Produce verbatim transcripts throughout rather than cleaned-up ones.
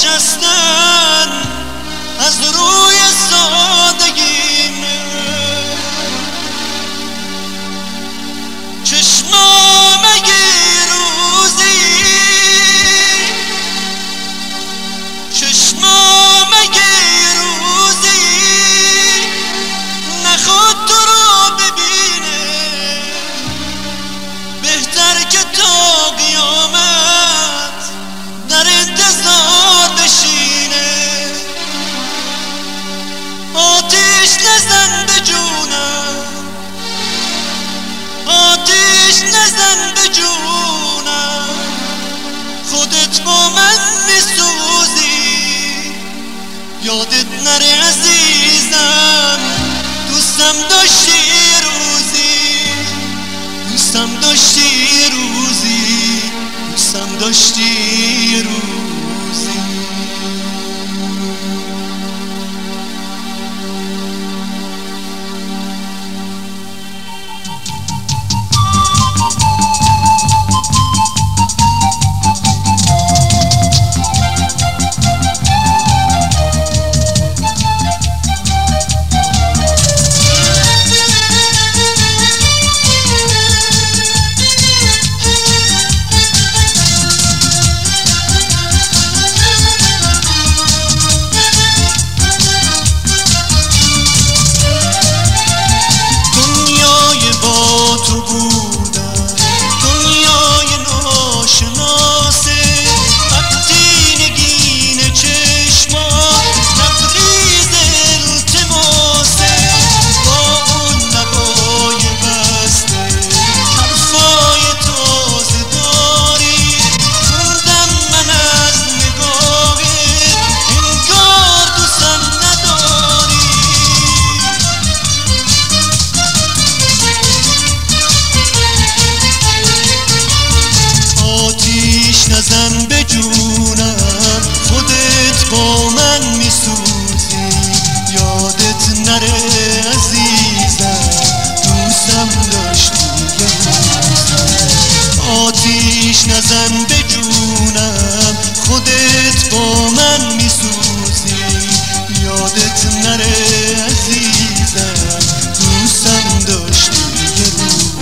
نشستن از روی سادگیمه. چشمام اگه روزی چشمام اگه روزی نخواد تو رو ببینه، بهتر که تا قیامت در انتظار بشینه. آتیش نزن به جونم، آتیش نزن به جونم، خودت با من میسوزی. یادت نره عزیزم، دوستم داشتی روزی، دوستم داشتی روزی، دوستم داشتی روزی. نزن به جونم، خودت با من میسوزی. یادت نره عزیزم، دوستم داشتی یه روزم. آتیش نزن به جونم، خودت با من میسوزی. یادت نره عزیزم، دوستم داشتی یه روزم.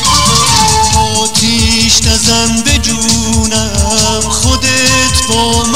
نزن به جونم، خودت با